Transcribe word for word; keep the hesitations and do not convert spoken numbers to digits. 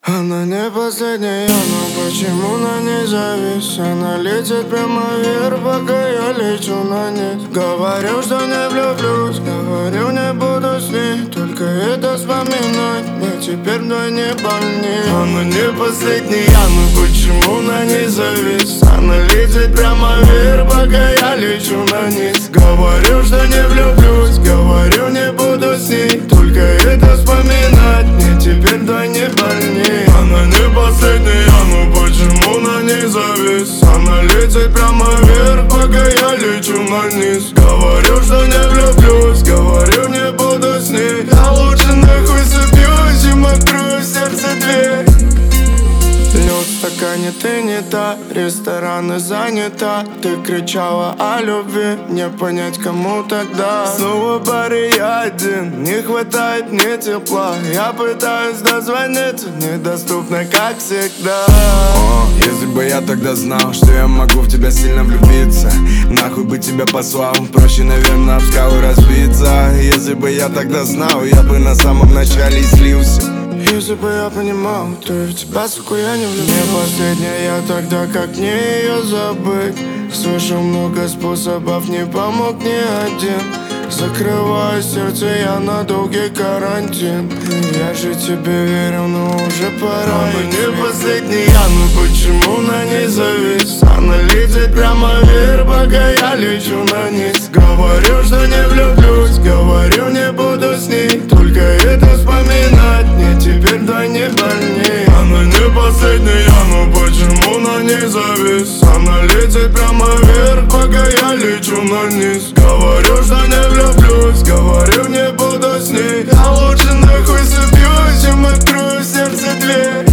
Она не последняя, но почему на ней завис? Она летит прямо вверх, пока я лечу на низ. Говорю, что не влюблюсь, говорю, не буду с ней. Только это вспоминать мне теперь вдвойне больнее. Она не последняя, но почему на ней завис? Она летит прямо вверх, пока я лечу на низ. Говорю, что не влюблюсь, говорю, не буду с ней. Только это вспоминать мне теперь вдвойне больнее. Она не последняя, но почему на ней завис? Она летит прямо вверх, пока я лечу на низ. Говорю, что не влюблюсь, говорю, не буду с ней. Я лучше нахуй собьюсь, чем открою в сердце дверь. Лед в стакане, ты не та, рестораны занята. Ты кричала о любви, не понять кому тогда. Снова в баре я один, не хватает мне тепла. Я пытаюсь дозвониться, недоступно как всегда. О, если бы я тогда знал, что я могу в тебя сильно влюбиться, нахуй бы тебя послал, проще, наверное, об скалы разбиться. Если бы я тогда знал, я бы на самом начале слился. Если бы я понимал, то и в тебя, сука, я не влюблен. Не последняя я тогда, как мне ее забыть? Слышал много способов, не помог ни один. Закрываю сердце я на долгий карантин. Я же тебе верил, но уже пора. Она не последняя, но почему на ней завис? Она летит прямо вверх, пока я лечу на низ. Говорю, что не влюблюсь, говорю, не буду с ней. Только это вспоминать мне теперь вдвойне больнее. Она не последняя, но почему на ней завис? Она летит прямо вверх, пока я лечу на низ. Говорю, что не влюблюсь, говорю, не буду с ней. Я лучше нахуй собьюсь, чем открою в сердце дверь.